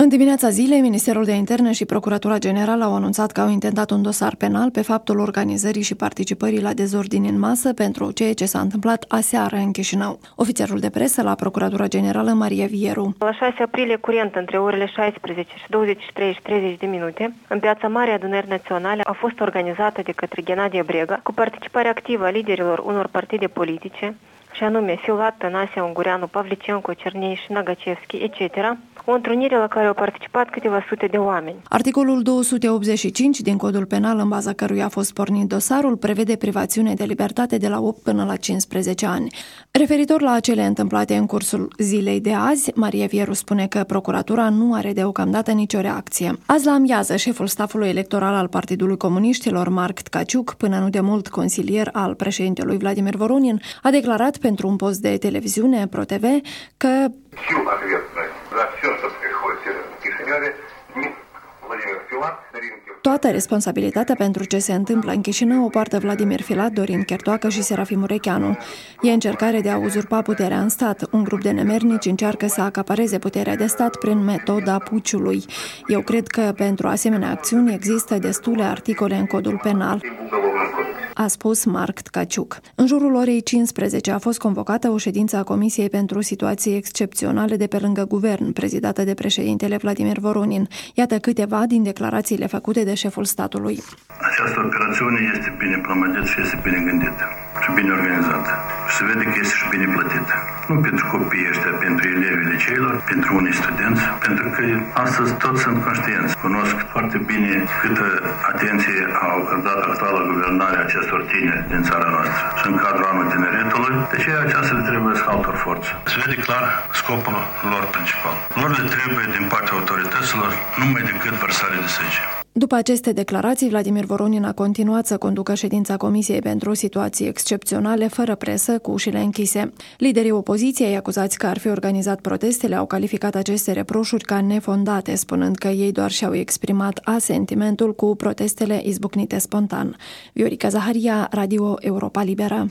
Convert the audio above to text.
În dimineața zilei, Ministerul de Interne și Procuratura Generală au anunțat că au intentat un dosar penal pe faptul organizării și participării la dezordini în masă pentru ceea ce s-a întâmplat aseară în Chișinău. Ofițerul de presă la Procuratura Generală, Maria Vieru. La 6 aprilie curent, între orele 16 și 23 și 30 de minute, în Piața Mare Adunări Naționale a fost organizată de către Ghenadie Brega, cu participarea activă a liderilor unor partide politice, și anume Filat, Tănase, Ungureanu, Pavlicenco, Cernei și Nagacevski, etc., o întrunire la care au participat câteva sute de oameni. Articolul 285 din Codul Penal, în baza căruia a fost pornit dosarul, prevede privațiune de libertate de la 8 până la 15 ani. Referitor la cele întâmplate în cursul zilei de azi, Maria Vieru spune că procuratura nu are deocamdată nicio reacție. Azi la amiază, șeful stafului electoral al Partidului Comuniștilor, Marc Tkaciuk, până nu demult consilier al președintelui Vladimir Voronin, a declarat pentru un post de televiziune ProTV că toată responsabilitatea pentru ce se întâmplă în Chișinău o poartă Vladimir Filat, Dorin Chertoacă și Serafim Murecheanu. E încercare de a uzurpa puterea în stat. Un grup de nemernici încearcă să acapareze puterea de stat prin metoda puciului. Eu cred că pentru asemenea acțiuni există destule articole în Codul Penal, a spus Marc Tkaciuk. În jurul orei 15 a fost convocată o ședință a Comisiei pentru Situații Excepționale de pe lângă guvern, prezidată de președintele Vladimir Voronin. Iată câteva din declarațiile făcute de șeful statului. Această operațiune este bine plămădită și este bine gândită și bine organizată. Și se vede că este și bine plătită. Nu pentru copiii ăștia, pentru elevii liceilor, pentru unii studenți, pentru că astăzi toți sunt conștienți. Cunosc foarte bine câtă atenție au acordat actuala guvernare acestor tineri din țara noastră. Și în cadrul anului tineretului, de ce aceasta le trebuie să altor forțe. Se vede clar scopul lor principal. Lor le trebuie din partea autorităților numai decât vărsare de sânge. După aceste declarații, Vladimir Voronin a continuat să conducă ședința Comisiei pentru Situații Excepționale fără presă, cu ușile închise. Liderii opoziției, acuzați că ar fi organizat protestele, au calificat aceste reproșuri ca nefondate, spunând că ei doar și-au exprimat asentimentul cu protestele izbucnite spontan. Viorica Zaharia, Radio Europa Liberă.